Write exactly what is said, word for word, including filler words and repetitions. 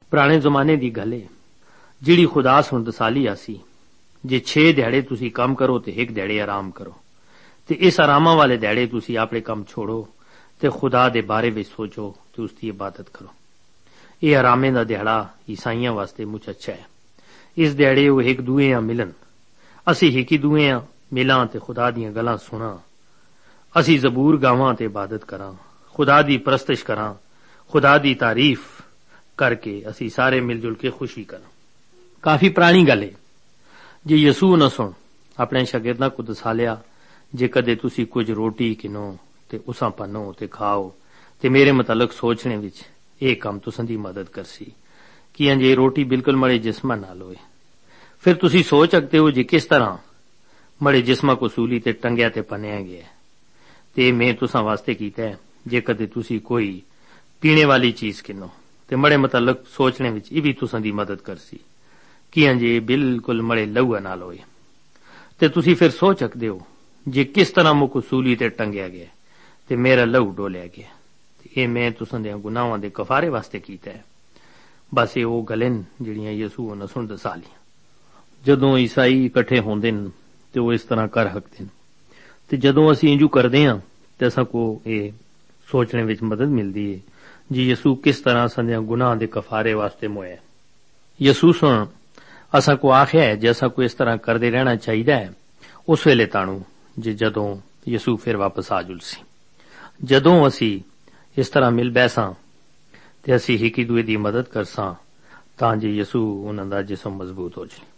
ਪੁਰਾਣੇ ਜ਼ਮਾਨੇ ਦੀ ਗੱਲ ਏ ਜਿਹੜੀ ਖੁਦਾ ਸੁਣ ਦਸਾਲੀ ਆਸੀ ਜੇ ਛੇ ਦਿਹਾੜੇ ਤੁਸੀਂ ਕੰਮ ਕਰੋ ਤੇ ਇੱਕ ਦਿਹਾੜੇ ਆਰਾਮ ਕਰੋ ਤੇ ਇਸ ਆਰਾਮਾਂ ਵਾਲੇ ਦਿਹਾੜੇ ਤੁਸੀਂ ਆਪਣੇ ਕੰਮ ਛੋੜੋ ਤੇ ਖੁਦਾ ਦੇ ਬਾਰੇ ਵਿੱਚ ਸੋਚੋ ਤੇ ਉਸ ਦੀ ਇਬਾਦਤ ਕਰੋ। ਇਹ ਆਰਾਮੇ ਦਾ ਦਿਹਾੜਾ ਈਸਾਈਆਂ ਵਾਸਤੇ ਮੁੱਝ ਅੱਛਾ ਹੈ। ਇਸ ਦਿਹਾੜੇ ਉਹ ਇੱਕ ਦੂਏ ਆ ਮਿਲਣ, ਅਸੀਂ ਇੱਕ ਦੂਏ ਆ ਮਿਲਾਂ ਤੇ ਖੁਦਾ ਦੀਆਂ ਗੱਲਾਂ ਸੁਣਾਂ, ਅਸੀਂ ਜ਼ਬੂਰ ਗਾਵਾਂ ਤੇ ਇਬਾਦਤ ਕਰਾਂ, ਖੁਦਾ ਦੀ ਪ੍ਰਸਤਿਸ਼ ਕਰਾਂ, ਖੁਦਾ ਦੀ ਤਾਰੀਫ ਕਰਕੇ ਅਸੀਂ ਸਾਰੇ ਮਿਲ ਜੁਲ ਕੇ ਖੁਸ਼ੀ ਕਰਾਂ। ਕਾਫੀ ਪੁਰਾਣੀ ਗੱਲ ਹੈ। ਜੇ ਯਸੂ ਨਾ ਸੁਣ ਆਪਣੇ ਸ਼ਾਗਿਰਦਾਂ ਕੋ ਦਸਾਲਿਆ ਜੇ ਕਦੇ ਤੁਸੀਂ ਕੁਝ ਰੋਟੀ ਕਿਨੋ ਤੇ ਉਸਾਂ ਪੰਨੋ ਤੇ ਖਾਓ ਤੇ ਮੇਰੇ ਮੁਤਲਕ ਸੋਚਣੇ ਵਿੱਚ ਇਹ ਕੰਮ ਤੁਸਾਂ ਦੀ ਮਦਦ ਕਰਸੀ ਕਿ ਅੰਜੇ ਰੋਟੀ ਬਿਲਕੁਲ ਮੜੇ ਜਿਸਮਾਂ ਨਾਲ ਹੋਏ। ਫਿਰ ਤੁਸੀਂ ਸੋਚ ਸਕਦੇ ਹੋ ਜੇ ਕਿਸ ਤਰ੍ਹਾਂ ਮੜੇ ਜਿਸਮਾਂ ਕੋ ਸੂਲੀ ਤੇ ਟੰਗਿਆ ਤੇ ਪੰਨਿਆ ਗਿਆ ਤੇ ਮੈਂ ਤੁਸਾਂ ਵਾਸਤੇ ਕੀਤਾ ਹੈ ਜੇ ਕਦੇ ਤੁਸੀਂ ਕੋਈ ਪੀਣੇ ਵਾਲੀ ਚੀਜ਼ ਕਿਨੋ ਤੇ ਮੜੇ ਮੁਤਲਕ ਸੋਚਣੇ ਵਿੱਚ ਇਹ ਵੀ ਤੁਸਾਂ ਦੀ ਮਦਦ ਕਰਸੀ ਕਿ ਅੰਜੇ ਬਿਲਕੁਲ ਮੜੇ ਲਹੂ ਨਾਲ ਹੋਏ। ਤੇ ਤੁਸੀਂ ਫਿਰ ਸੋਚ ਸਕਦੇ ਹੋ ਜੇ ਕਿਸ ਤਰ੍ਹਾਂ ਮੁੱਕ ਸੂਲੀ ਤੇ ਟੰਗਿਆ ਗਿਆ ਤੇ ਮੇਰਾ ਲਹੂ ਡੋਲਿਆ ਗਿਆ ਤੇ ਇਹ ਮੈਂ ਤੁਸਾਂ ਦੇ ਗੁਨਾਹਾਂ ਦੇ ਕਫਾਰੇ ਵਾਸਤੇ ਕੀਤਾ ਹੈ। ਬਸ ਇਹ ਉਹ ਗੱਲਾਂ ਜਿਹੜੀਆਂ ਯਸੂ ਨੇ ਸੁਣ ਦਸਾ ਲੀਆਂ। ਜਦੋਂ ਈਸਾਈ ਇਕੱਠੇ ਹੁੰਦੇ ਨੇ ਤੇ ਉਹ ਇਸ ਤਰ੍ਹਾਂ ਕਰ ਹਕਦੇ ਨੇ ਤੇ ਜਦੋਂ ਅਸੀਂ ਇੰਜੂ ਕਰਦੇ ਹਾਂ ਤੇ ਅਸਾਂ ਕੋ ਇਹ ਸੋਚਣੇ ਵਿੱਚ ਮਦਦ ਮਿਲਦੀ ਹੈ ਜੀ ਯਸੂ ਕਿਸ ਤਰ੍ਹਾਂ ਸੰਦਿਆਂ ਗੁਨਾਹ ਦੇ ਕਫਾਰੇ ਵਾਸਤੇ ਮੋਇਆ। ਯਸੂ ਸੁਣ ਅਸਾਂ ਕੋ ਆਖਿਆ ਹੈ ਜੇ ਅਸਾਂ ਕੋ ਇਸ ਤਰ੍ਹਾਂ ਕਰਦੇ ਰਹਿਣਾ ਚਾਹੀਦਾ ਹੈ ਉਸ ਵੇਲੇ ਤਾਣੂ ਜੇ ਜਦੋਂ ਯਸੂ ਫਿਰ ਵਾਪਸ ਆ ਜੁਲਸੀ। ਜਦੋਂ ਅਸੀਂ ਇਸ ਤਰ੍ਹਾਂ ਮਿਲ ਬੈਸਾਂ ਤੇ ਅਸੀਂ ਇੱਕ ਦੂਏ ਦੀ ਮਦਦ ਕਰਸਾਂ ਤਾਂ ਜੇ ਯਸੂ ਉਹਨਾਂ ਦਾ ਜਿਸਮ ਮਜ਼ਬੂਤ ਹੋ ਜਾਏ।